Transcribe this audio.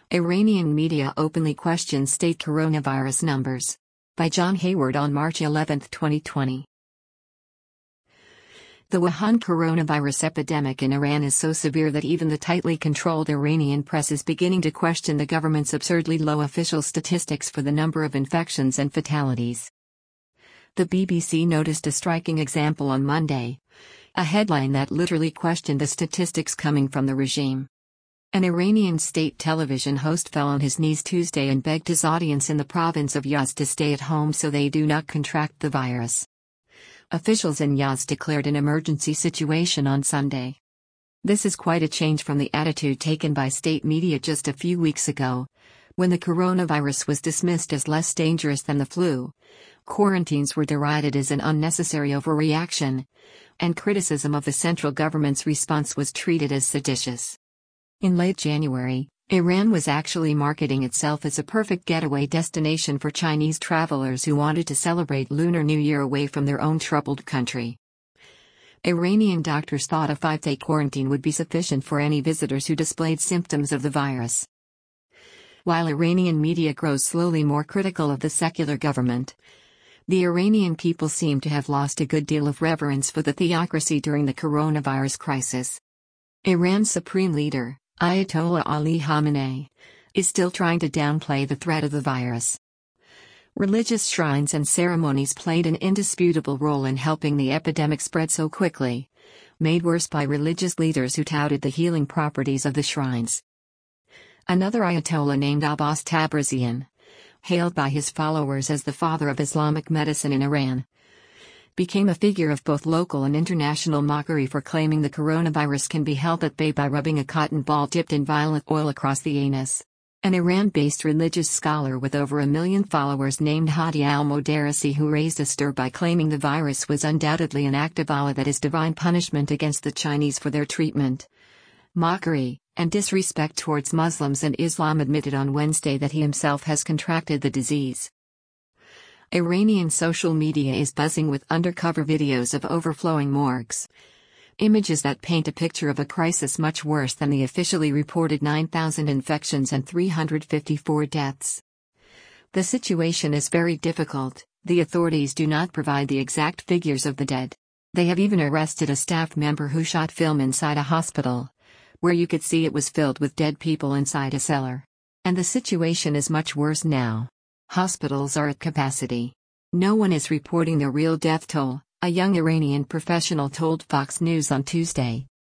Iranian media openly question state coronavirus numbers. By John Hayward on March 11, 2020. The Wuhan coronavirus epidemic in Iran is so severe that even the tightly controlled Iranian press is beginning to question the government's absurdly low official statistics for the number of infections and fatalities. The BBC noticed a striking example on Monday, a headline that literally questioned the statistics coming from the regime. An Iranian state television host fell on his knees Tuesday and begged his audience in the province of Yazd to stay at home so they do not contract the virus. Officials in Yazd declared an emergency situation on Sunday. This is quite a change from the attitude taken by state media just a few weeks ago, when the coronavirus was dismissed as less dangerous than the flu. Quarantines were derided as an unnecessary overreaction, and criticism of the central government's response was treated as seditious. In late January, Iran was actually marketing itself as a perfect getaway destination for Chinese travelers who wanted to celebrate Lunar New Year away from their own troubled country. Iranian doctors thought a 5-day quarantine would be sufficient for any visitors who displayed symptoms of the virus. While Iranian media grows slowly more critical of the secular government, the Iranian people seem to have lost a good deal of reverence for the theocracy during the coronavirus crisis. Iran's supreme leader, Ayatollah Ali Khamenei, is still trying to downplay the threat of the virus. Religious shrines and ceremonies played an indisputable role in helping the epidemic spread so quickly, made worse by religious leaders who touted the healing properties of the shrines. Another Ayatollah named Abbas Tabrizian, hailed by his followers as the father of Islamic medicine in Iran, became a figure of both local and international mockery for claiming the coronavirus can be held at bay by rubbing a cotton ball dipped in violet oil across the anus. An Iran-based religious scholar with over 1 million followers named Hadi al-Modarisi, who raised a stir by claiming the virus was undoubtedly an act of Allah that is divine punishment against the Chinese for their treatment, mockery, and disrespect towards Muslims and Islam, admitted on Wednesday that he himself has contracted the disease. Iranian social media is buzzing with undercover videos of overflowing morgues. Images that paint a picture of a crisis much worse than the officially reported 9,000 infections and 354 deaths. The situation is very difficult. The authorities do not provide the exact figures of the dead. They have even arrested a staff member who shot film inside a hospital, where you could see it was filled with dead people inside a cellar. And the situation is much worse now. Hospitals are at capacity. No one is reporting the real death toll, a young Iranian professional told Fox News on Tuesday.